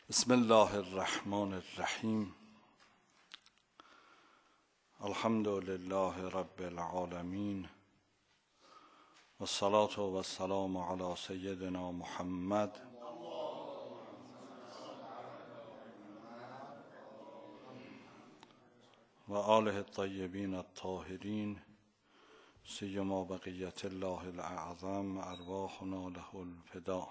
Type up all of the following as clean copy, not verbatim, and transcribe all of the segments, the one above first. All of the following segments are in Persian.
بسم الله الرحمن الرحیم. الحمد لله رب العالمین و الصلاة و السلام علی سیدنا محمد و آله الطیبین الطاهرین سیما بقیة الله الاعظم ارواحنا له الفدا.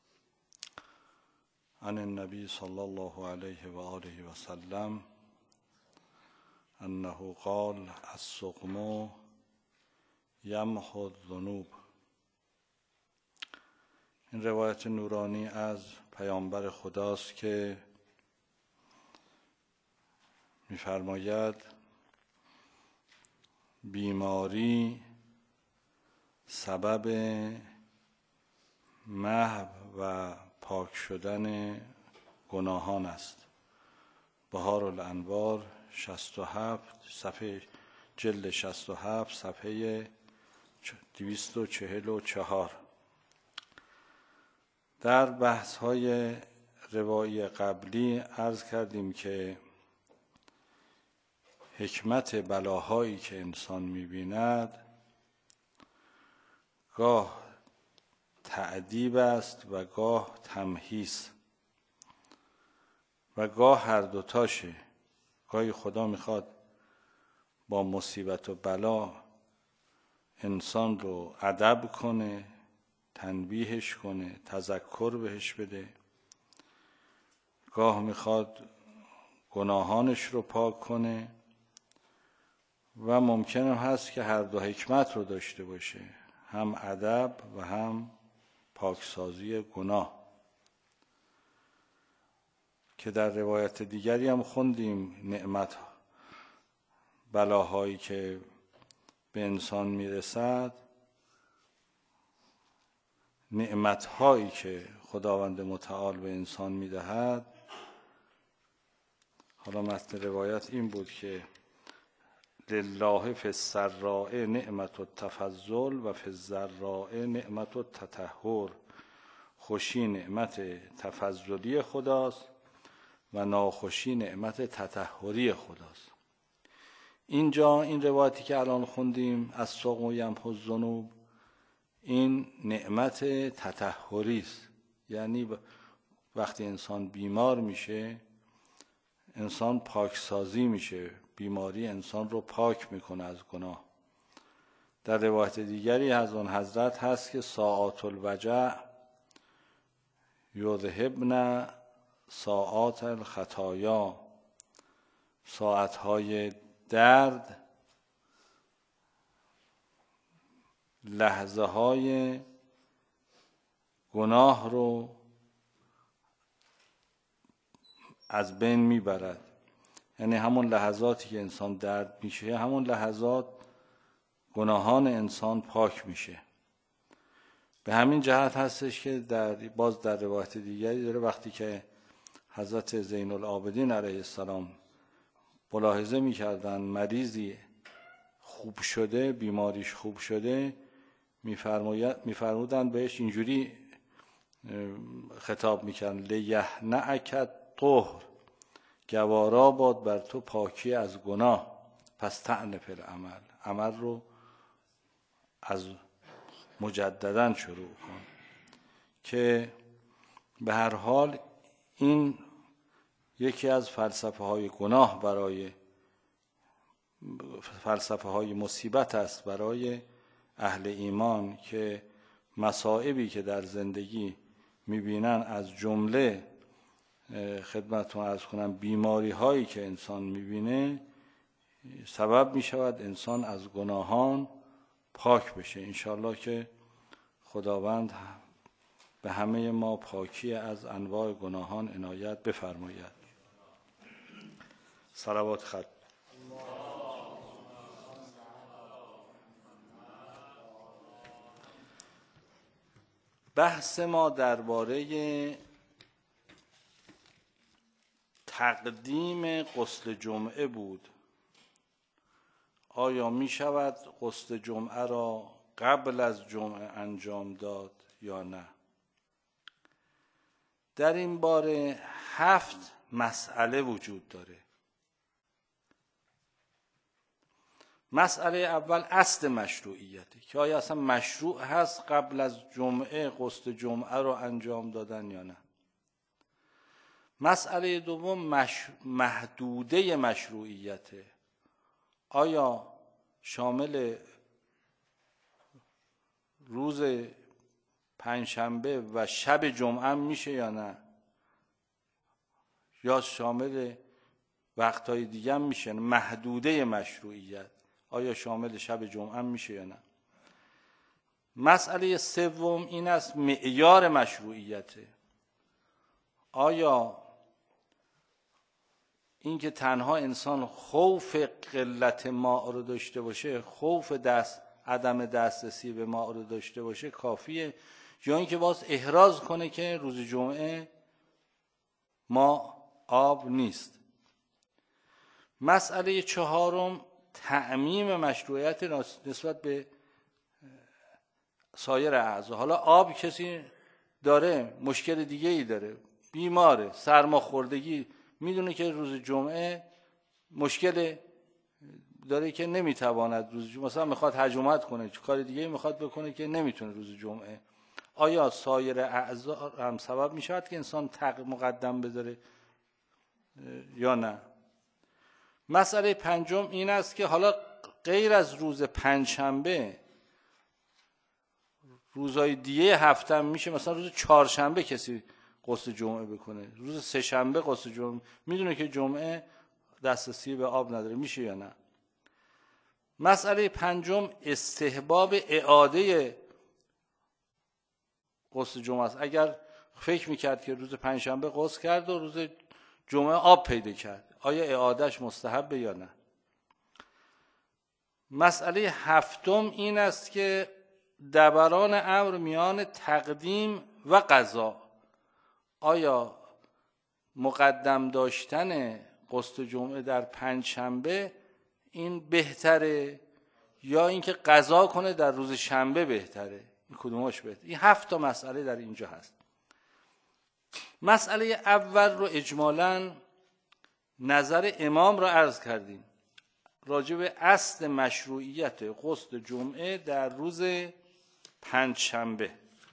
عن النبی صلی الله علیه و آله و سلم انه قال السقم یمحو الذنوب. این روایت نورانی از پیامبر خداست که می‌فرماید بیماری سبب محو و پاک شدن گناهان است. بهار الانوار 67 صفحه جلد 67 صفحه 244. در بحث‌های روایی قبلی عرض کردیم که حکمت بلاهایی که انسان می‌بیند گاه تأدیب است و گاه تمحیص و گاه هر دوتاشه. گاهی خدا میخواد با مصیبت و بلا انسان رو ادب کنه، تنبیهش کنه، تذکر بهش بده. گاه میخواد گناهانش رو پاک کنه و ممکنه هست که هر دو حکمت رو داشته باشه، هم ادب و هم پاکسازی گناه، که در روایت دیگری هم خوندیم نعمت بلاهایی که به انسان میرسد، نعمتهایی که خداوند متعال به انسان میدهد. حالا متن روایت این بود که لله فی السراء نعمت التفضل و فی الضراء نعمت التطهر. خوشی نعمت تفضلی خداست و ناخوشی نعمت تطهری خداست. اینجا این روایتی که الان خوندیم از السقم یمحو الذنوب، این نعمت تطهری است. یعنی وقتی انسان بیمار میشه، انسان پاکسازی میشه، بیماری انسان رو پاک میکنه از گناه. در روایت دیگری از اون حضرت هست که ساعات الوجع یذهبن ساعات الخطایا. ساعتهای درد لحظه های گناه رو از بین میبرد. یعنی همون لحظاتی که انسان درد میشه، همون لحظات گناهان انسان پاک میشه. به همین جهت هستش که باز در روایت دیگری داره وقتی که حضرت زین العابدین علیه السلام ملاحظه میکردن مریضی خوب شده، بیماریش خوب شده، میفرمودن بهش اینجوری خطاب میکردن لیهنعک الطهر، گوارا باد بر تو پاکی از گناه، پس طعن فی العمل، عمل رو از مجدداً شروع کن. که به هر حال این یکی از فلسفه های گناه برای فلسفه های مصیبت است برای اهل ایمان، که مصائبی که در زندگی میبینن از جمله خدمتتون عرض کنم بیماری هایی که انسان میبینه سبب میشود انسان از گناهان پاک بشه. انشالله که خداوند به همه ما پاکی از انواع گناهان عنایت بفرماید. صلوات خط. بحث ما درباره تقدیم غسل جمعه بود. آیا می شود غسل جمعه را قبل از جمعه انجام داد یا نه؟ در این باره 7 مسئله وجود داره. مسئله اول اصل مشروعیته که آیا اصلا مشروع هست قبل از جمعه غسل جمعه رو انجام دادن یا نه. مسئله دوم محدوده مشروعیته، آیا شامل روز پنجشنبه و شب جمعه میشه یا نه، یا شامل وقتهای دیگه هم میشه. محدوده مشروعیت آیا شامل شب جمعه میشه یا نه. مسئله سوم این است معیار مشروعیته، آیا اینکه تنها انسان خوف قلت ماء رو داشته باشه، خوف عدم دسترسی به ماء رو داشته باشه کافیه، یا اینکه باز احراز کنه که روز جمعه ما آب نیست. مسئله چهارم تعمیم مشروعیت نسبت به سایر اعضا. حالا آب کسی داره مشکل دیگه ای داره، بیماره، سرماخوردگی، میدونه که روز جمعه مشکل داره که نمیتواند روز جمعه، مثلا میخواد حجامت کنه، کار دیگه میخواد بکنه که نمیتونه روز جمعه، آیا سایر اعضا هم سبب میشود که انسان مقدم بذاره یا نه؟ مسئله پنجم این است که حالا غیر از روز پنجشنبه روزهای دیگه هفته هم میشه، مثلا روز چهارشنبه کسی غسل جمعه بکنه، روز سه‌شنبه غسل جمعه، میدونه که جمعه دسترسی به آب نداره، میشه یا نه؟ مسئله پنجم استحباب اعاده غسل جمعه است. اگر فکر میکرد که روز پنجشنبه غسل کرد و روز جمعه آب پیدا کرد، آیا اعادهش مستحبه یا نه؟ مسئله هفتم این است که دوران امر میان تقدیم و قضا، آیا مقدم داشتن غسل جمعه در پنجشنبه این بهتره یا اینکه قضا کنه در روز شنبه بهتره؟ این کدومش بهتره؟ این 7 مسئله در اینجا هست. مسئله اول رو اجمالاً نظر امام رو عرض کردیم راجع به اصل مشروعیت غسل جمعه در روز پنجشنبه.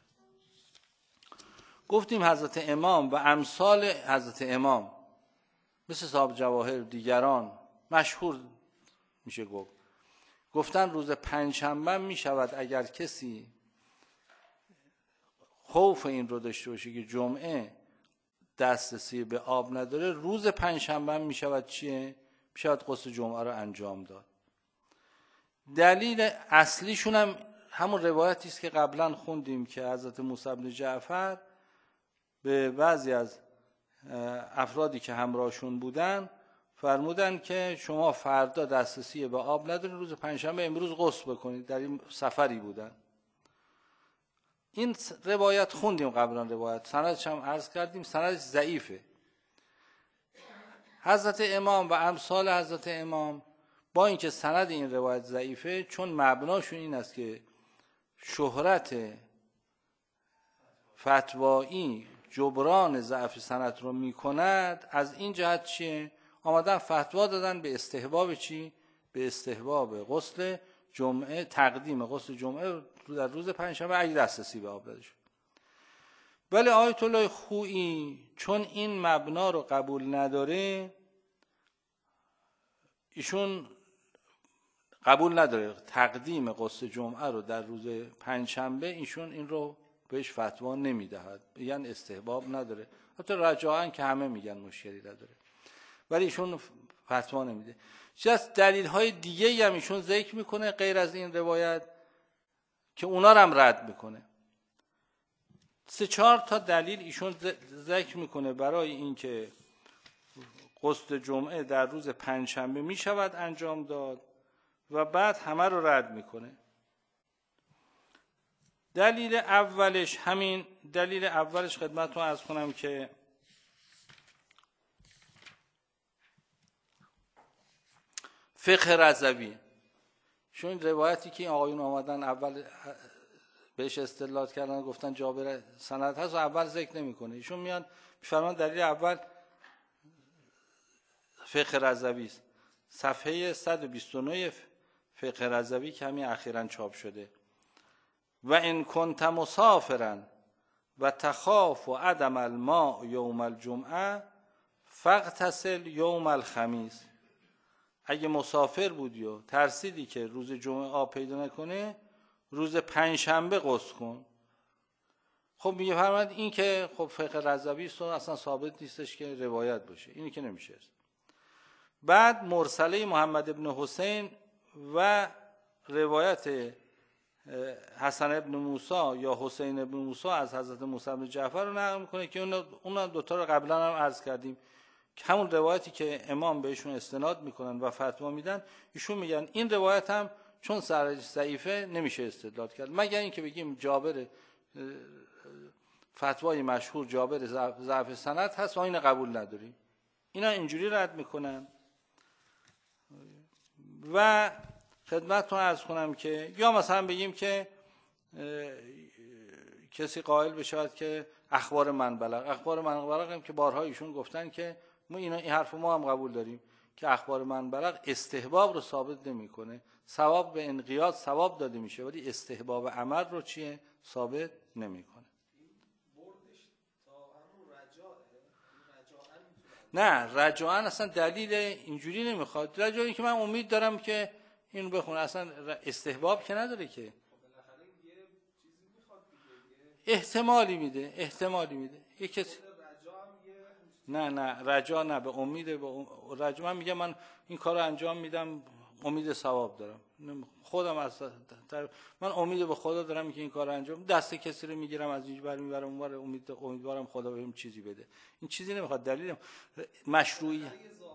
گفتیم حضرت امام و امثال حضرت امام مثل صاحب جواهر دیگران مشهور میشه گفتن روز پنجشنبه میشود اگر کسی خوف این رو داشته باشه که جمعه دسترسی به آب نداره، روز پنجشنبه میشود چیه؟ میشود غسل جمعه رو انجام داد. دلیل اصلیشون هم همون روایتی است که قبلا خوندیم که حضرت موسی بن جعفر به بعضی از افرادی که همراهشون بودن فرمودن که شما فردا دسترسی به آب ندارید، روز پنجشنبه امروز غسل بکنید. در این سفری بودن. این روایت خوندیم قبلا، روایت سندش هم عرض کردیم، سندش ضعیفه. حضرت امام و امثال حضرت امام با اینکه سند این روایت ضعیفه، چون مبناشون این است که شهرت فتوایی جبران ضعف سند رو میکند، از این جهت چیه؟ آمدن فتوا دادن به استحباب چی؟ به استحباب غسل جمعه، تقدیم غسل جمعه در روز پنجشنبه اگه دسترسی به آب داده شد. ولی آیت الله خویی چون این مبنا رو قبول نداره، ایشون قبول نداره تقدیم غسل جمعه رو در روز پنجشنبه، ایشون این رو بهش فتوا نمیدهد، یعنی استحباب نداره. حتی رجاعاً که همه میگن مشکلی نداره، ولی ایشون فتوا نمیده. چه دلیل های دیگه هم ایشون ذکر میکنه غیر از این روایت که اونا رو هم رد میکنه. 3-4 تا دلیل ایشون ذکر میکنه برای اینکه غسل جمعه در روز پنجشنبه میشود انجام داد و بعد همه رو رد میکنه. دلیل اولش خدمتتون عرض کنم که فقه رضوی، چون روایتی که آقایون آمدن اول بهش استدلال کردن گفتن جابر سند هست و اول ذکر نمیکنه، ایشون میان میفرمان دلیل اول فقه رضوی است، صفحه 129 فقه رضوی که همین اخیراً چاپ شده. و ان کنت مسافرا و تخاف عدم الماء یوم الجمعه فاغتسل یوم الخمیس. اگه مسافر بودی و ترسیدی که روز جمعه آب پیدا نکنه، روز پنجشنبه غسل کن. خب میگه فرمود این که خب فقه رضوی است و اصلا ثابت نیستش که روایت باشه، اینی که نمیشه. بعد مرسله محمد ابن حسین و روایت حسن ابن موسی یا حسین ابن موسی از حضرت موسی بن جعفر رو نقل میکنه که اون دوتا رو قبلا هم عرض کردیم که همون روایتی که امام بهشون استناد میکنن و فتوا میدن، ایشون میگن این روایت هم چون سرش ضعیفه نمیشه استدلال کرد، مگر اینکه بگیم جابر فتوای مشهور جابر ضعف سند هست و این قبول نداریم. اینا اینجوری رد میکنن. و خدمتتون عرض کنم که یا مثلا بگیم که کسی قائل بشود که اخبار من بلغ هم که بارها ایشون گفتن که ما این حرف ما هم قبول داریم که اخبار من بلغ استحباب رو ثابت نمیکنه، ثواب به انقیاد ثواب داده میشه ولی استحباب عمل رو چیه ثابت نمیکنه. نه رجاءً اصلا دلیل اینجوری نمیخواد، رجاءً که من امید دارم که اینو بخونه، اصلا استحباب که نداره که، احتمالی میده یک کسی نه رجا نه به امید رجا. من میگم من این کارو انجام میدم امید ثواب دارم، خودم من امید به خدا دارم که این کارو انجام، دست کسی رو میگیرم از اینجا بر میبرم اونور، امیدوارم خدا بهم چیزی بده. این چیزی نمیخواد، دلیل مشروعی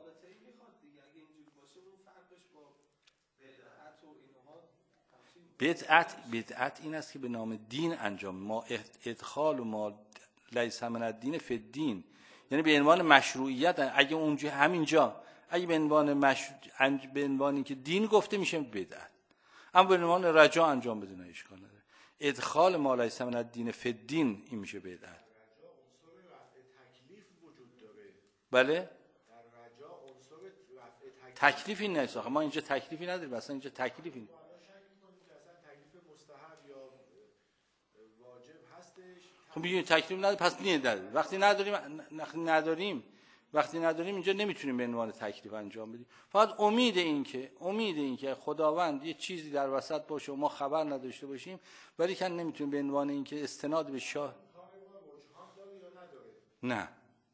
بدعت این است که به نام دین انجام، ما ادخال و ما لیس من الدین فی الدین، یعنی به عنوان مشروعیت. اگه اونجا همینجا اگه به عنوان که دین گفته میشه بدعت، اما به عنوان رجا انجام بده نه اشکال نداره. ادخال ما لیس من الدین فی الدین این میشه بدعت. عنصر رفع تکلیف وجود داره. بله در رجا عنصر رفع تکلیفی نیست، ما اینجا تکلیفی نداریم، اصلا اینجا تکلیفی نیست. خب ببینید تکلیف نداره پس نداره. وقتی نداریم اینجا نمیتونیم به عنوان تکلیف انجام بدیم. فقط امید این که خداوند یه چیزی در وسط باشه و ما خبر نداشته باشیم، ولی که نمیتونیم به عنوان این که استناد به شاه نه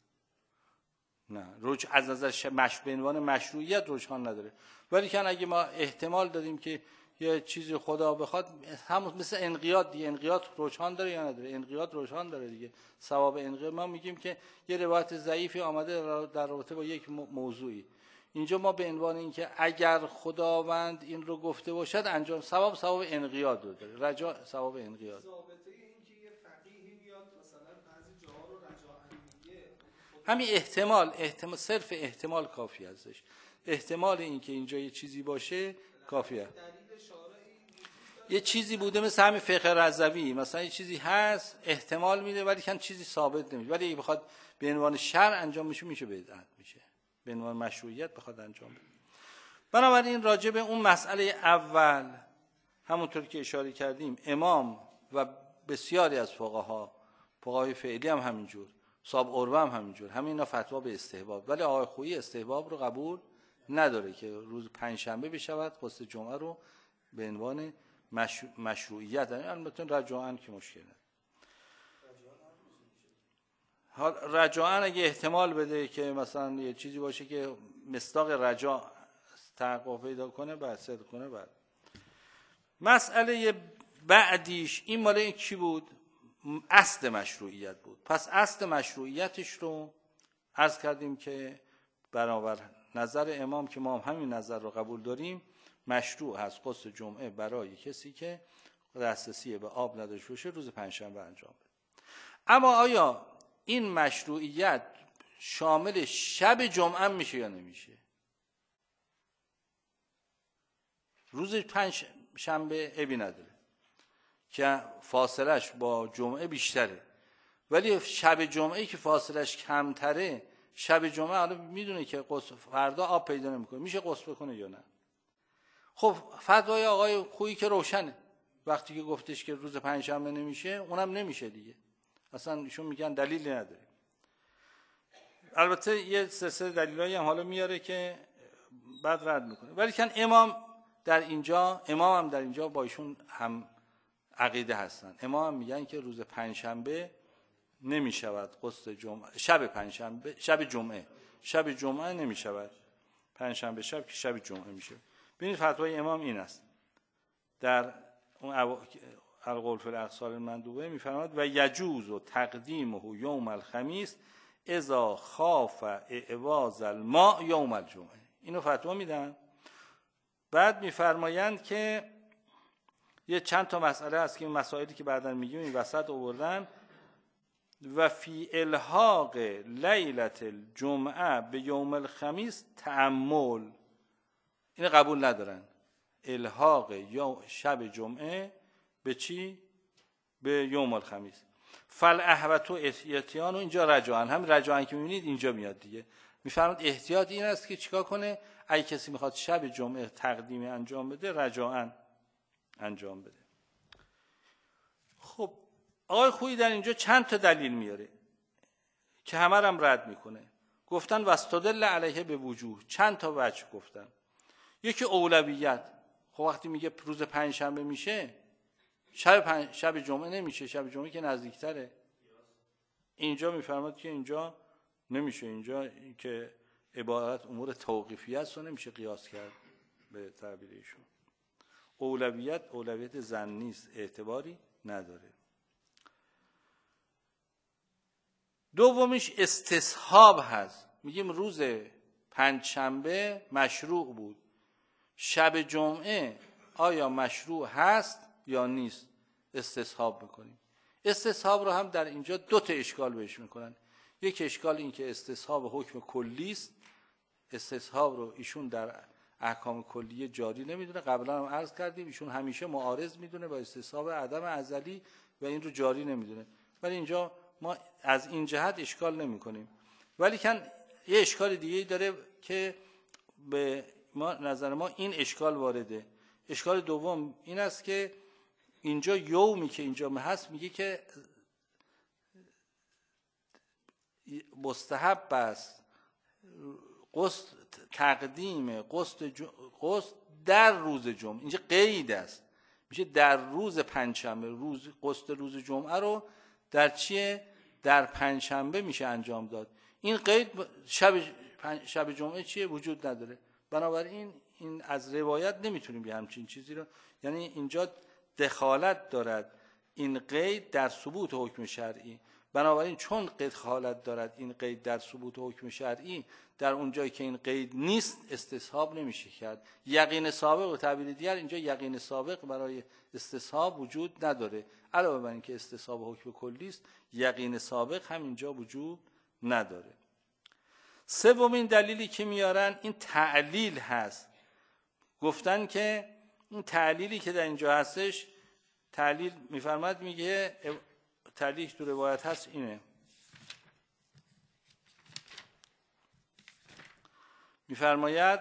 از نظر به عنوان مشروعیت رجحان نداره، ولی که اگه ما احتمال دادیم که یه چیزی خدا بخواد، همون مثل انقیاد دیگه، انقیاد رجحان داره یا نداره؟ انقیاد رجحان داره دیگه. ثواب انقیاد ما میگیم که یه روایت ضعیفی آمده در رابطه با یک موضوعی، اینجا ما به عنوان این که اگر خداوند این رو گفته باشد انجام، ثواب انقیاد رو داره، رجا ثواب انقیاد. ضابطه این که یه فقیهی بیاد مثلا بعضی جاها رو رجاء میگه، همین احتمال صرف احتمال کافی ازش، احتمال این که اینجا یه چیزی باشه کافیه. یه چیزی بوده مثل همین فقه رضوی، مثلا یه چیزی هست احتمال میده ولی کن چیزی ثابت نمیشه، ولی اگه بخواد به عنوان شرع انجام میشه بدعت میشه، به عنوان مشروعیت بخواد انجام بده. بنابراین راجع به اون مسئله اول همونطور که اشاره کردیم امام و بسیاری از فقهای فعلی هم همینجور، صاحب عروه هم همینجور، همینا فتوا به استحباب، ولی آقای خویی استحباب رو قبول نداره که روز پنجشنبه بشود غسل جمعه رو به عنوان مشروعیت. البته رجاءً که مشکل نداره. رجاءً اگه احتمال بده که مثلا یه چیزی باشه که مصداق رجاء تحقق پیدا کنه بعد صدق کنه. بعد مسئله بعدیش این مال این چی بود؟ اصل مشروعیت بود. پس اصل مشروعیتش رو عرض کردیم که بنابر نظر امام که ما هم همین نظر رو قبول داریم، مشروع هست غسل جمعه برای کسی که دسترسی به آب نداشته باشه روز پنجشنبه انجام بده. اما آیا این مشروعیت شامل شب جمعه میشه یا نمیشه؟ روز پنجشنبه عیبی نداره که فاصلش با جمعه بیشتره، ولی شب جمعه که فاصلش کمتره، شب جمعه حالا میدونه که غسل فردا آب پیدا نمیکنه، میشه غسل بکنه یا نه؟ خب فتوای آقای خویی که روشنه، وقتی که گفتش که روز پنجشنبه نمیشه اونم نمیشه دیگه، اصلا ایشون میگن دلیلی نداره. البته یه سلسله دلایلی هم حالا میاره که بعد رد میکنه، ولی کن امام هم در اینجا با ایشون هم عقیده هستن. امام هم میگن که روز پنجشنبه نمیشود غسل جمعه، شب جمعه نمیشود، پنجشنبه شب که شب جمعه میشه. ببینید فتوای امام این است، در اون القول فی الاغسال المندوبه میفرماد و یجوز تقدیمه یوم الخمیس اذا خاف اعواز الماء یوم الجمعه. اینو فتوا میدن. بعد میفرمایند که یه چند تا مسئله هست که این مسائلی که بعداً میگیم این وسط آوردن. و فی الحاق لیلت الجمعه به یوم الخمیس تأمل، این قبول ندارن. الحاق شب جمعه به چی؟ به یوم الخمیس. فالاحوط احتیاطیان و اینجا رجعان، هم رجعان که میبینید اینجا میاد دیگه. میفرماد احتیاط این است که چیکار کنه؟ اگه کسی میخواد شب جمعه تقدیمی انجام بده رجعان انجام بده. خب آقای خویی در اینجا چند تا دلیل میاره که همه هم رد میکنه. گفتن واستدل علیه به وجوه، چند تا وجه گفتن. یکی اولویت، خب وقتی میگه روز پنجشنبه میشه شب جمعه نمیشه، شب جمعه که نزدیکتره. اینجا میفرماد که اینجا نمیشه، اینجا که عبارت امور توقیفی است و نمیشه قیاس کرد به تعبیر ایشون. اولویت ظنی است، اعتباری نداره. دومیش استصحاب هست، میگیم روز پنجشنبه مشروع بود، شب جمعه آیا مشروع هست یا نیست؟ استصحاب میکنیم. استصحاب رو هم در اینجا دو تا اشکال بهش میکنن. یک اشکال این که استصحاب حکم کلی است، استصحاب رو ایشون در احکام کلیه جاری نمیدونه، قبلا هم عرض کردیم ایشون همیشه معارض میدونه با استصحاب عدم ازلی و این رو جاری نمیدونه، ولی اینجا ما از این جهت اشکال نمی کنیم. ولی کن یه اشکال دیگه داره که به ما نظر ما این اشکال وارده. اشکال دوم این است که اینجا یومی که اینجا هست میگه که مستحب است تقدیم غسل در روز جمعه. اینجا قید است، میشه در روز پنجشنبه، غسل روز جمعه رو در چیه؟ در پنجشنبه میشه انجام داد. این قید شب جمعه چیه؟ وجود نداره. بنابراین این از روایت نمیتونیم به همچین چیزی رو، یعنی اینجا دخالت دارد این قید در ثبوت حکم شرعی. بنابراین چون دخالت دارد این قید در ثبوت حکم شرعی، در اون جایی که این قید نیست استصحاب نمیشه کرد. یقین سابق و تعبیر دیگر اینجا یقین سابق برای استصحاب وجود نداره. علاوه بر اینکه استصحاب حکم کلی است، یقین سابق هم اینجا وجود نداره. سومین دلیلی که میارن این تعلیل هست. گفتن که این تعلیلی که در اینجا هستش، تعلیل میفرماد، میگه تعلیل تو روایت هست اینه، میفرماید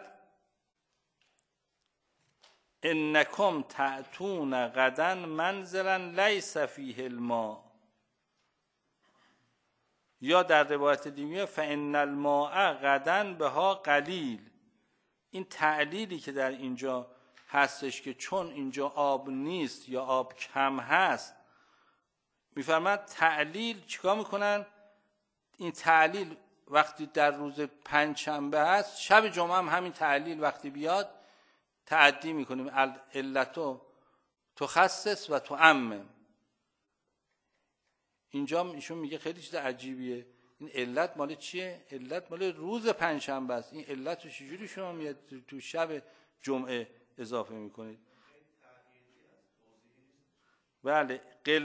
انکم تأتون غدا منزلا لیس فیه الماء، یا در روایت دیگه فان الماء غدا بها قلیل. این تعلیلی که در اینجا هستش که چون اینجا آب نیست یا آب کم هست، میفرماد تعلیل چیکار میکنن؟ این تعلیل وقتی در روز پنجشنبه هست، شب جمعه هم همین تعلیل وقتی بیاد تعدی میکنیم، علتو تخصص و تعمم. اینجا ایشون میگه خیلی چیز عجیبیه، این علت مال چیه؟ علت مال روز پنجشنبه است. این علت رو چجوری شما میاد تو شب جمعه اضافه میکنید؟ بله،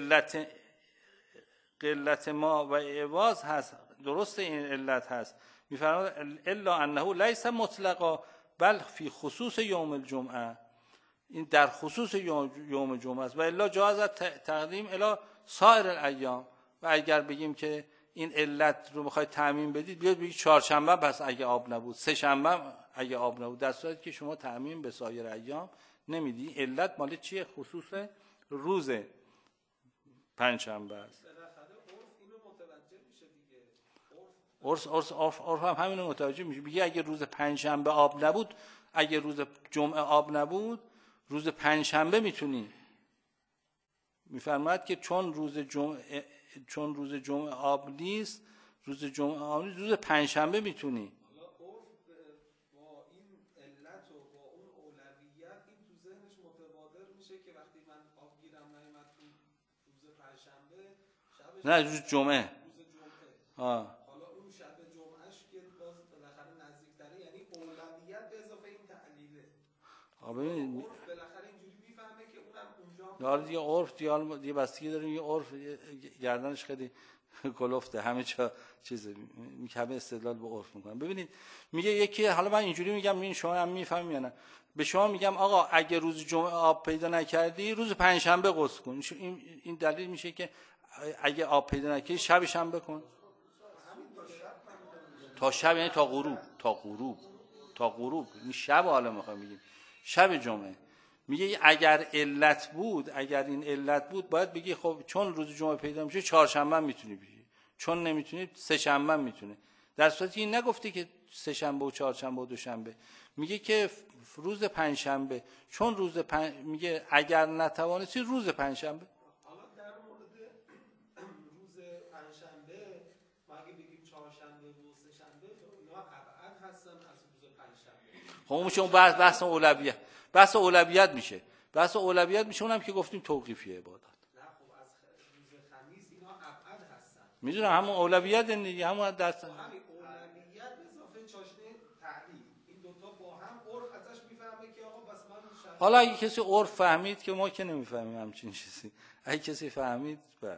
قلت ما و عوض هست، درست این علت هست. میفرماد الا انه لیس مطلقا بل فی خصوص یوم الجمعه، این در خصوص یوم جمعه است. و الا جاز تقدیم الی سایر الایام. و اگر بگیم که این علت رو میخواید تعمیم بدید، بیاد بگید چهارشنبه پس اگه آب نبود، سه شنبه اگه آب نبود، در صورتی که شما تعمیم به سایر ایام نمیدی. علت مال چیه؟ خصوص روز پنجشنبه است. بالاخره عرف اینو متوجه میشه دیگه. عرف هم همینو متوجه میشه. میگه اگه روز پنجشنبه آب نبود، اگه روز جمعه آب نبود، روز پنجشنبه میتونی. میفرماید که چون روز جمعه آب نیست، روز پنجشنبه میتونی. حالا عرف با این علت و با اون اولویت این تو ذهنش متبادر میشه که وقتی من آب گیرم نیامد تو روز پنجشنبه، شبش نه، روز جمعه. حالا اون شب جمعهش که باز بالاخره نزدیک‌تره، یعنی اولویت به اضافه این تعلیله. ببینید عرف بالاخره اینجوری میفهمه که اونم اونجا یار دیگه عرف دیگه بستگی داره. یه عرف گردنش خیلی کلفته، همه چیز همه استدلال به عرف میکنن. ببینید میگه یکی، حالا من اینجوری میگم این شما هم میفهمید یا نه، به شما میگم آقا اگه روز جمعه آب پیدا نکردی، روز پنجشنبه غسل کن. این دلیل میشه که اگه آب پیدا نکردی شب شنبه کن. تا شب یعنی تا غروب این شب حالا میخوام بگیم شب جمعه. میگه اگر این علت بود باید بگی خب چون روز جمعه پیدا میشه چهارشنبه میتونی بگی، چون نمیتونی سه شنبه میتونه. در صورتی این نگفته که سه شنبه و چهارشنبه و دوشنبه، میگه که روز پنجشنبه، چون میگه اگر نتوانستی روز پنجشنبه. حالا در مورد روز پنجشنبه ما اگه بگیم چهارشنبه و سه شنبه اینا ابعد هستن از روز پنجشنبه. خب میشه بحث اولویت میشه. بحث اولویت میشه، اونم که گفتیم توقیفی عبادات. نه خب از روز خمیس اینا ابعد هستن. میدونم همون اولویت دیگه، همون دست همین اولویت اضافه چاشنی تعلیل، این دوتا با هم عرف ازش میفهمه که آقا بس من حالا اگه کسی عرف فهمید که ما که نمیفهمیم همچین چیزی، اگه کسی فهمید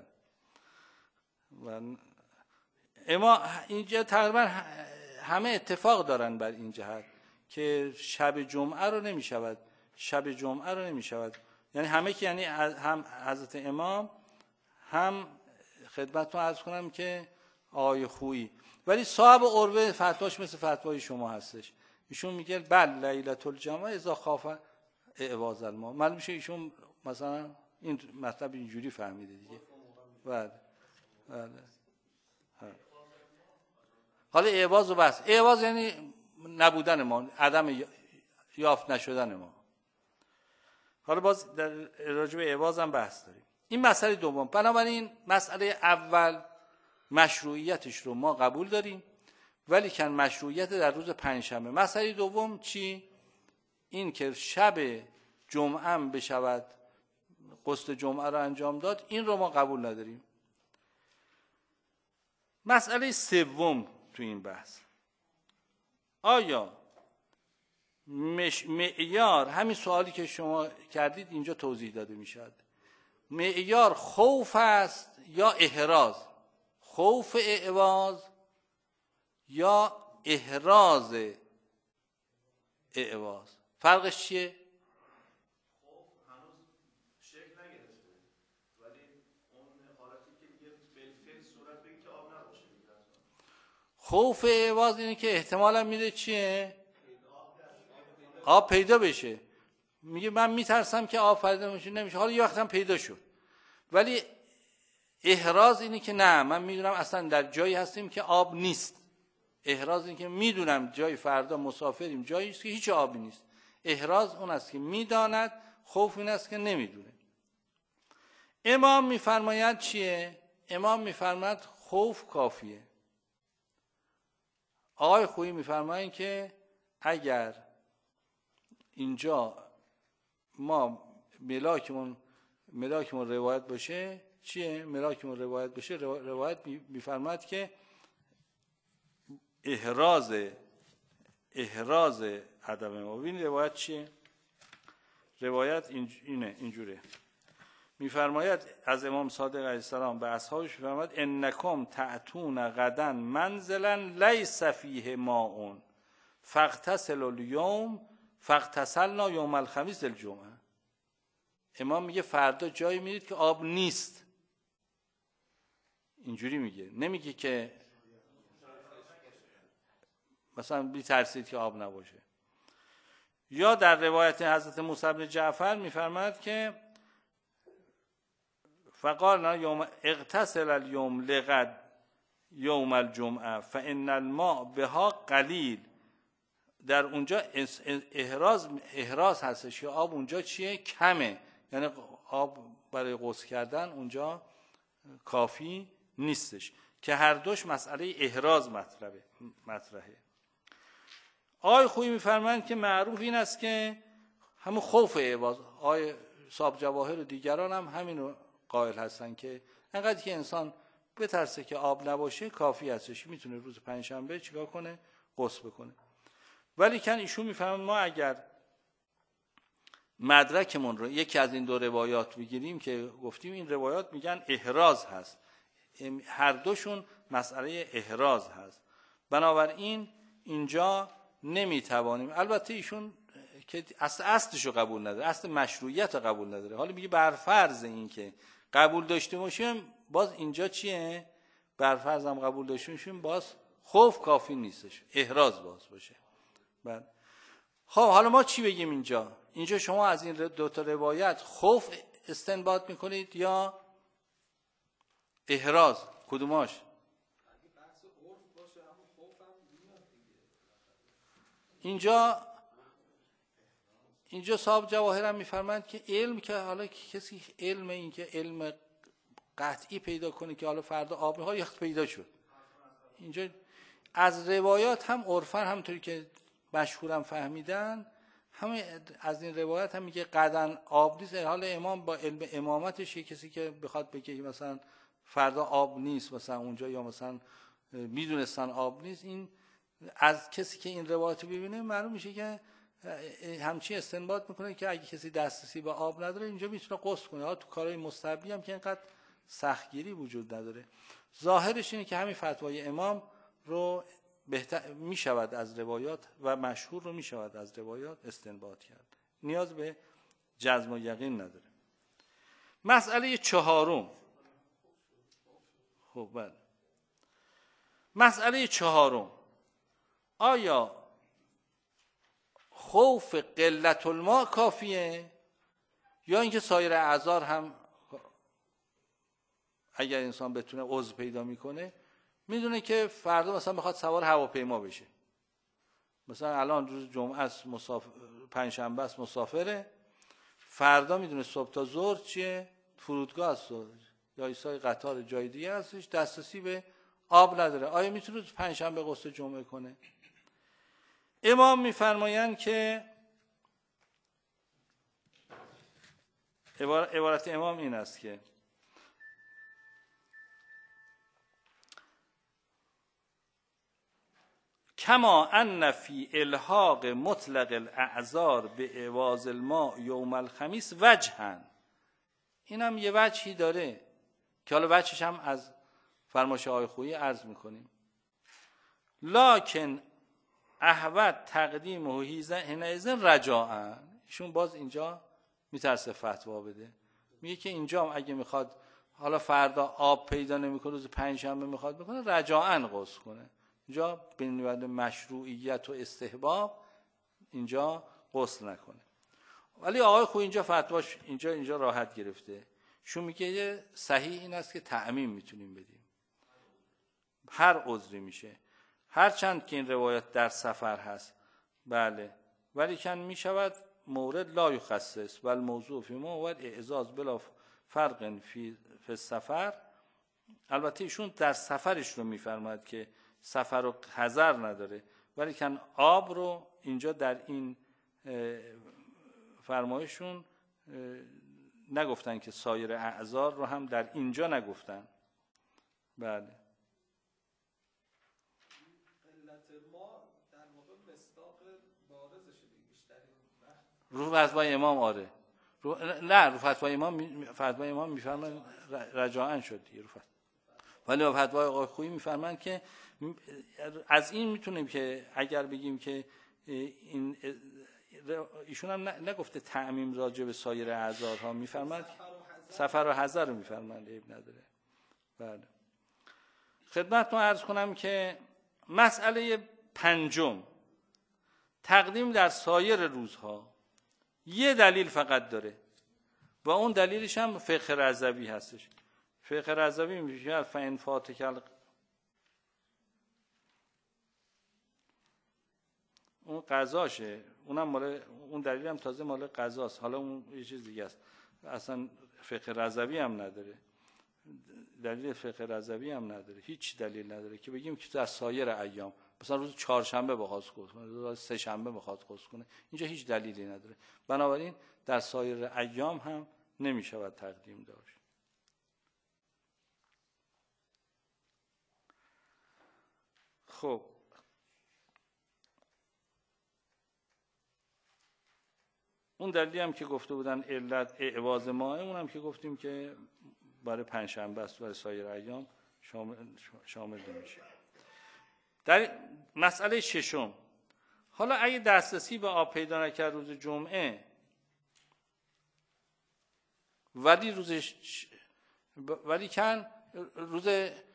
اما اینجا تقریبا همه اتفاق دارن بر این جهت که شب جمعه رو نمیشود، یعنی همه که، یعنی هم حضرت امام، هم خدمتتون عرض کنم که آقای خویی، ولی صاحب عروه فتواش مثل فتوای شما هستش. ایشون میگه بل لیلة الجمعه اذا خاف اعواز الماء. معلوم میشه ایشون مثلا این مطلب اینجوری فهمیده دیگه. بله. حالا اعواز و بس، اعواز یعنی نبودن ما، عدم یافت نشدن ما. حالا باز در راجع به اعواز هم بحث داریم. این مسئله دوم. بنابراین مسئله اول مشروعیتش رو ما قبول داریم، ولی کن مشروعیت در روز پنجشنبه. مسئله دوم چی؟ این که شب جمعه هم بشود غسل جمعه رو انجام داد، این رو ما قبول نداریم. مسئله سوم تو این بحث، آیا معیار، همین سوالی که شما کردید اینجا توضیح داده می شود، معیار خوف است یا احراز؟ خوف اعواز یا احراز اعواز؟ فرقش چیه؟ خوف هنوز شکل نگرفته، ولی اون حالتی که دیگه بالفعل صورت بگی که آب نباشه. خوف اعواز اینه که احتمالا میده چیه؟ آب پیدا بشه. میگه من میترسم که آب پیدا نمیشه، حالا یه وقت هم پیدا شد. ولی احراز اینه که نه، من میدونم اصلا در جایی هستیم که آب نیست. احراز اینه که میدونم جای فردا مسافریم، جایی است که هیچ آبی نیست. احراز اون است که میداند، خوف این است که نمیدونه. امام میفرماید چیه؟ امام میفرماید خوف کافیه. آقای خویی میفرمایند که اگر اینجا ما ملاکمون روایت باشه، چیه؟ ملاکمون روایت باشه، روایت میفرماید که احراز عدم ما. این روایت چیه؟ روایت اینجوره. میفرماید از امام صادق علیه السلام به اصحابش میفرماید انکم تأتون غدا منزلا لیس فیه ماء فاغتسلوا اليوم فاغتسلنا یوم الخمیس الجمعه. امام میگه فردا جایی میرید که آب نیست. اینجوری میگه، نمیگه که مثلا بی ترسید که آب نباشه. یا در روایت حضرت موسی بن جعفر میفرماد که فقال یوم اغتسل اليوم لغد یوم الجمعه فان الماء بها قلیل. در اونجا احراز هستش، یا آب اونجا چیه؟ کمه، یعنی آب برای غسل کردن اونجا کافی نیستش، که هر دوش مسئله احراز مطرحه. آقای خویی میفرمایند که معروف این است که همون خوف عوض، آقای صاحب جواهر و دیگران هم همینو قائل هستن که انقدر که انسان بترسه که آب نباشه کافی هستش، میتونه روز پنجشنبه چیکار کنه؟ غسل بکنه. ولی کن ایشون میفهمن ما اگر مدرکمون رو یکی از این دو روایات بگیریم که گفتیم این روایات میگن احراز هست، هر دوشون مسئله احراز هست، بنابراین اینجا نمیتوانیم. البته ایشون که اصلش رو قبول نداره، اصل مشروعیت رو قبول نداره، حالا میگه بر فرض این که قبول داشته باشیم، باز اینجا چیه؟ بر فرض هم قبول داشته باشیم، باز خوف کافی نیستش، احراز باز باشه. بعد خب حالا ما چی بگیم اینجا؟ اینجا شما از این دو تا روایت خوف استنباط میکنید یا احراز؟ کدوماش؟ اینجا صاحب جواهر هم میفرمایند که علم که حالا کسی علم این که علم قطعی پیدا کنه که حالا فردا آب ها یخت پیدا شد. اینجا از روایات هم عرفا همونطوری که مشهورم فهمیدن، همه از این روایت هم میگه قدن آب نیست. حالا امام با علم امامتش کسی که بخواد بگه مثلا فردا آب نیست مثلا اونجا، یا مثلا میدونستن آب نیست، این از کسی که این روایت ببینه معلوم میشه که همچین استنباط میکنه که اگه کسی دسترسی به آب نداره اینجا میتونه غسل کنه. حالا تو کارهای مستحبی هم که اینقدر سختگیری وجود نداره. ظاهرش اینه که همین فتوای امام رو بهتر میشود از روایات و مشهور رو میشود از روایات استنباط کرد، نیاز به جزم و یقین نداره. مسئله چهارم. خب بله، مسئله چهارم، آیا خوف قلت الماء کافیه یا اینکه سایر اعذار هم اگر انسان بتونه عضو پیدا میکنه، میدونه که فردا مثلا بخواد سوار هواپیما بشه، مثلا الان روز جمعه است، پنجشنبه است، مسافره، فردا میدونه صبح تا ظهر چیه؟ فرودگاه است یا ایستگاه قطار جای دیگه هستش، دسترسی به آب نداره، آیا میتونه پنجشنبه غسل جمعه کنه؟ امام میفرمایند که عبارت امام این است که کما ان فی الحاق مطلق الاعذار به عوض الماء یوم الخمیس وجها، این هم یه وجهی داره که حالا وجهش هم از فرمایش آقای خویی عرض میکنیم. لکن احوت تقدیم و حینئذ رجاء، ایشون باز اینجا میترسه فتوا بده، میگه که اینجا اگه میخواد حالا فردا آب پیدا نمیکنه روز پنجشنبه میخواد بکنه، رجاء غسل کنه. اینجا به نوع مشروعیت و استحباب اینجا غسل نکنه. ولی آقای خویی اینجا فتواش اینجا راحت گرفته، شون میگه صحیح این است که تعمیم میتونیم بدیم، هر عذری میشه، هرچند که این روایت در سفر هست بله، ولی کن میشود مورد لا یخصص و الموضوع فی ما و اعزاز بلا فرق فی السفر. البته ایشون در سفرش رو میفرماید که سفر رو حذر نداره، ولی کن آب رو اینجا در این فرمایشون نگفتن که سایر اعذار رو هم در اینجا نگفتن. بله رو فتوای امام آره، رو فتوای امام میفرمان رجاءً شد دیگه رو فتوا. ولی با فتوای آقای خویی میفرمان که از این میتونیم که اگر بگیم که این ایشون هم نگفته تعمیم راجع به سایر اعذارها، میفرماد سفر و حضر رو میفرماد، عیب نداره. بله خدمتتون عرض کنم که مسئله پنجم، تقدیم در سایر روزها، یه دلیل فقط داره و اون دلیلش هم فقه رضوی هستش. فقه رضوی میگه فإن فاتک اون قضاشه، اونم مال اون دلیل هم تازه مال قضاست، حالا اون یه چیز دیگه است، اصلا فقه رضوی هم نداره، دلیل فقه رضوی هم نداره، هیچ دلیل نداره که بگیم که در سایر ایام مثلا روز چهارشنبه بخواد غسل کنه، روز سه شنبه بخواد غسل کنه، اینجا هیچ دلیلی نداره. بنابراین در سایر ایام هم نمیشود تقدیم داشت. خب اون دلیلی هم که گفته بودن علت اعواض ماه، اون هم که گفتیم که برای پنجشنبه است، برای سایر ایام شامل نمیشه. در مسئله ششم، حالا اگه دسترسی به آب پیدا نکرد روز جمعه ولی روز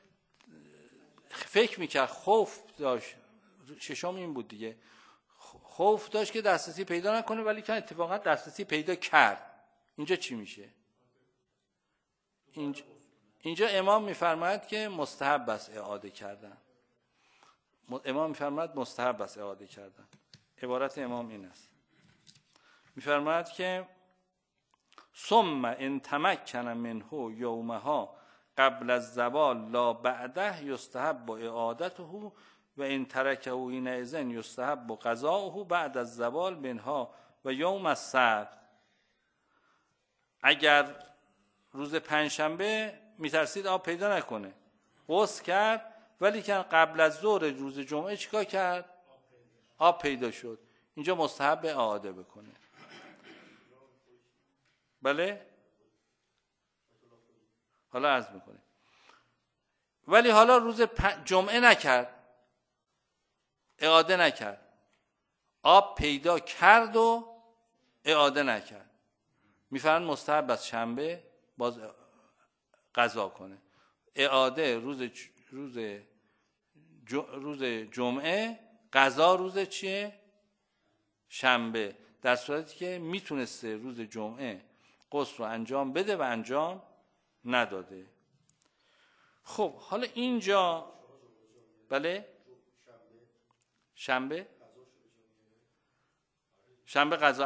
فکر میکرد، خوف داشت، ششم این بود دیگه، خوف داشت که دسترسی پیدا نکنه ولی که اتفاقا دسترسی پیدا کرد، اینجا چی میشه؟ اینجا امام میفرماید که مستحب است اعاده کردن. امام میفرماید مستحب است اعاده کردن. عبارت امام این است، میفرماید که ثم ان تمکن منه یومها قبل الزوال لا بعده یستحب اعادته و ان ترکه حینئذ یستحب قضاؤه بعد الزوال منها و یوم السبت. اگر روز پنجشنبه میترسید آب پیدا نکنه، غسل کرد ولی که قبل از ظهر روز جمعه چیکار کرد؟ آب پیدا شد، اینجا مستحب اعاده بکنه. بله؟ حالا عرض میکنه ولی حالا روز جمعه نکرد، اعاده نکرد، آب پیدا کرد و اعاده نکرد، میفرماید مستحب از شنبه باز قضا کنه. اعاده روز جمعه، قضا روز چیه؟ شنبه، در صورتی که میتونسته روز جمعه غسل رو انجام بده و انجام نداده. خب حالا اینجا بله شنبه قضا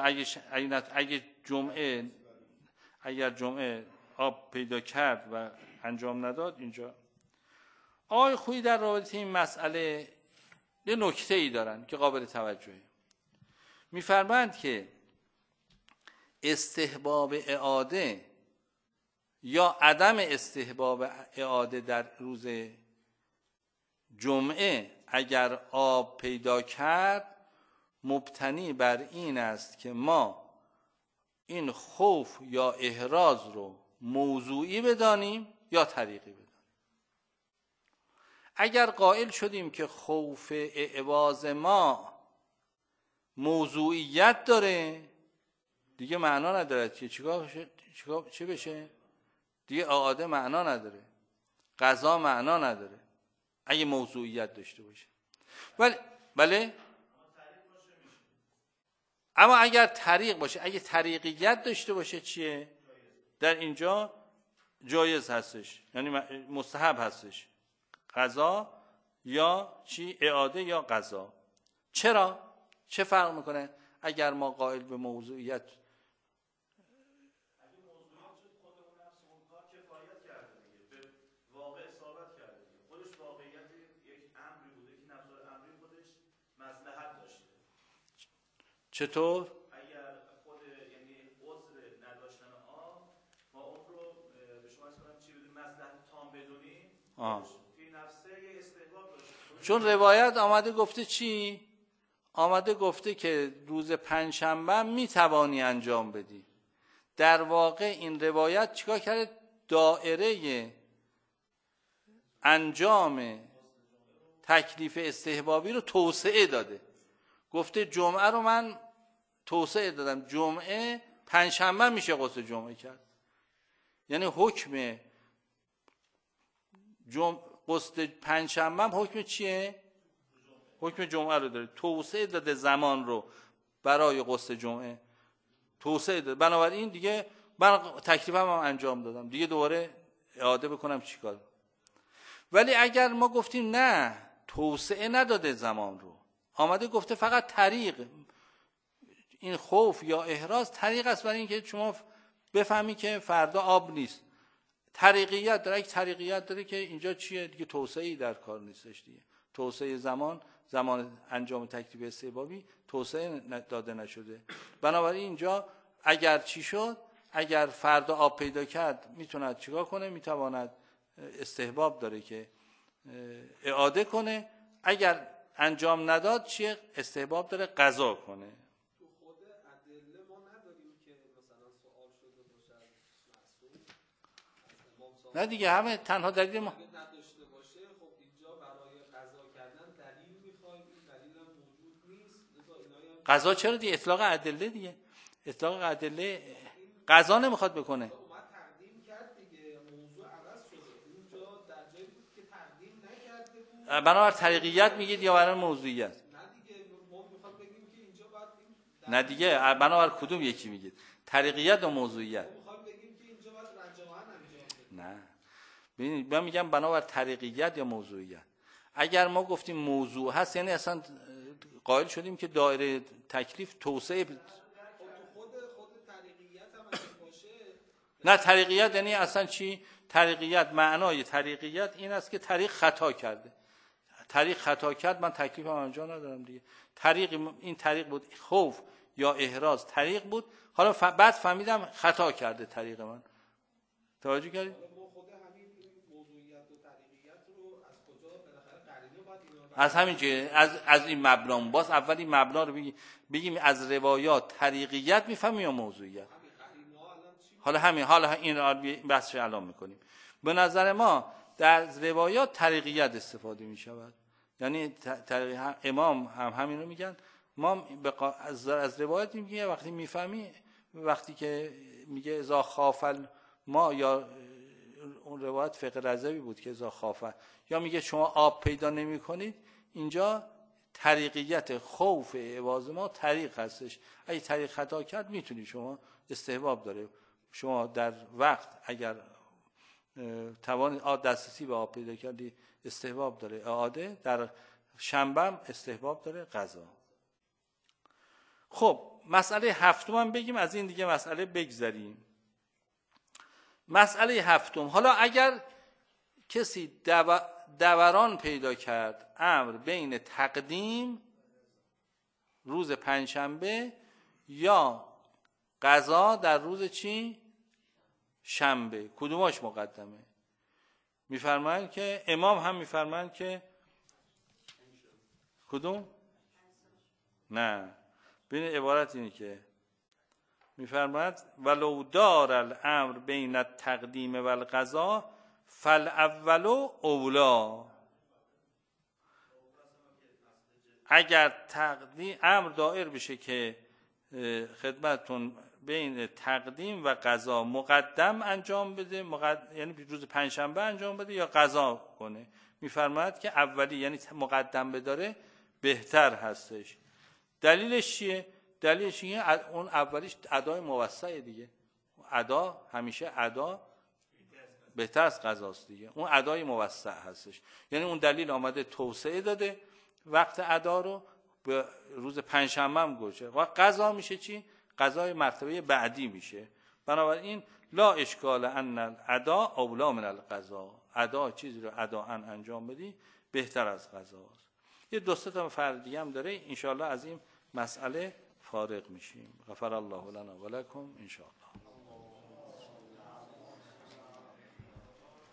اگر جمعه آب پیدا کرد و انجام نداد. اینجا آقای خویی در رابطه این مسئله یه نکته ای دارن که قابل توجهه. میفرمایند که استحباب اعاده یا عدم استحباب اعاده در روز جمعه اگر آب پیدا کرد مبتنی بر این است که ما این خوف یا احراز رو موضوعی بدانیم یا طریقی بدانیم. اگر قائل شدیم که خوف اعواض ما موضوعیت داره، دیگه معنا نداره که چی بشه؟ دیگه اعاده معنا نداره، قضا معنا نداره اگه موضوعیت داشته باشه. بله اما اگر طریق باشه، اگه طریقیت داشته باشه چیه؟ در اینجا جایز هستش، یعنی مستحب هستش، قضا یا چی؟ اعاده یا قضا. چرا؟ چه فرق میکنه اگر ما قائل به موضوعیت؟ اگه موضوعیت شد خود اون نفس اون کار کفایت کرده دیگه، به واقع اثبات کرده دیگه، خودش واقعیت یک امری بوده که نفس امری خودش مصلحت داشته. چطور؟ اگر خود یعنی عذر نداشتن آب ما اون رو به شما اسم چی بدونیم مصلحت تام بدونیم، فی نفسه یه استحباب داشته. چون روایت آمده گفته چی؟ آمده گفته که روز پنجشنبه میتوانی انجام بدی. در واقع این روایت چیکار کرده؟ دائره انجام تکلیف استحبابی رو توسعه داده. گفته جمعه رو من توسعه دادم، جمعه پنجشنبه میشه غسل جمعه کرد. یعنی حکم غسل پنجشنبه هم حکم چیه؟ حکم جمعه رو داره. توسعه داده زمان رو برای غسل جمعه، توسعه داده. بنابراین دیگه من تکلیفم هم انجام دادم، دیگه دوباره اعاده بکنم چیکار؟ ولی اگر ما گفتیم نه توسعه نداده زمان رو، آمده گفته فقط طریق، این خوف یا احراز طریق است برای اینکه شما بفهمی که فردا آب نیست، طریقیت داره. اگه طریقیت داره که اینجا چیه دیگه، توسعه‌ای در کار نیستش دیگه. توسعه زمان انجام تکلیف استحبابی توسعه داده نشده. بنابراین اینجا اگر چی شد، اگر فردا آب پیدا کرد میتوند چیکار کنه؟ میتواند استحباب داره که اعاده کنه. اگر انجام نداد چیه؟ استحباب داره قضا کنه. تو خود ادله ما نداریم که مثلا سوال شده باشه از معصوم. نه دیگه، همه تنها دلیل ما اگه نداشته باشه خب اینجا برای قضا کردن دلیل میخوایم، این دلیل هم موجود نیست. لذا اینایی هم قضا چرا دیگه؟ اطلاق ادله دیگه، اطلاق ادله قضا نمیخواد بکنه. اومد تقدیم کرد دیگه، موضوع عوض شده. اونجا در جایی بود که تقدیم نکرده بود. بنابر طریقیت میگید یا برای موضوعیت؟ نه دیگه، ما میخوام بگیم که اینجا باید نه دیگه، بنابر کدوم یکی میگید؟ طریقیت و موضوعیت؟ میخوام بگیم که اینجا باید رجاعاً انجام بده. نه، ببینید من میگم بنابر طریقیت یا موضوعیت. اگر ما گفتیم موضوع هست یعنی اصلا قائل شدیم که دایره تکلیف توسعه خود طریقیت هم اگه باشه. نه، طریقیت یعنی اصلا چی؟ طریقیت، معنای طریقیت این است که طریق خطا کرده. طریق خطا کرد، من تکلیفم آنجا ندارم دیگه. این طریق بود خوف یا احراز طریق بود، حالا بعد فهمیدم خطا کرده طریق من. توجه کردید؟ ما خود همین موضوعیت و طریقیت رو از کجا بالاخره قرینه باید اینا از همین که از این مبنا، باز اول این مبنا رو بگیم از روایات طریقیت میفهمیم یا موضوعیت. حالا این بحثش الان میکنیم. به نظر ما در روایات طریقیت استفاده میشود، یعنی امام هم همین رو میگن. ما از روایت میگیم وقتی میفهمی، وقتی که میگه اذا خافل ما، یا اون روایت فقه رضوی بود که اذا خافل، یا میگه شما آب پیدا نمی کنید، اینجا طریقیت خوف عوض ما طریق هستش. اگه طریق خطا کرد میتونی شما استحباب داره، شما در وقت اگر توان دسترسی به آب پیدا کردی استحباب داره اعاده، در شنبه استحباب داره قضا. خب مسئله هفتم هم بگیم، از این دیگه مسئله بگذریم. مسئله هفتم، حالا اگر کسی دوران پیدا کرد امر بین تقدیم روز پنجشنبه یا قضا در روز چی؟ شنبه، کدوماش مقدمه؟ میفرمایند که امام هم میفرمایند که کدوم؟ نه، ببین عبارت اینه که میفرماید ولو دار الامر بین التقدیم و القضا فالاول اولا. اگر تقدیم امر دایر بشه که خدمتتون بین تقدیم و قضا مقدم انجام بده، یعنی روز پنجشنبه انجام بده یا قضا کنه، میفرماید که اولی یعنی مقدم بداره بهتر هستش. دلیلش چیه؟ دلیلش اینه اون اولیش ادای موسع دیگه. ادا همیشه ادا بهتر از قضاست دیگه، اون ادای موسع هستش. یعنی اون دلیل آمده توسعه داده وقت ادا رو، به روز پنجشنبه هم گوشه و قضا میشه چی؟ قضای مرتبه بعدی میشه. بنابراین لا اشکال ان الادا اولا من القضا، ادا چیزی رو ادا انجام بدی بهتر از قضاست. یه دو سه تا فرق دیگه هم داره، ان شاء الله از این مسئله فارغ میشیم. غفر الله لنا و لکم ان شاء الله.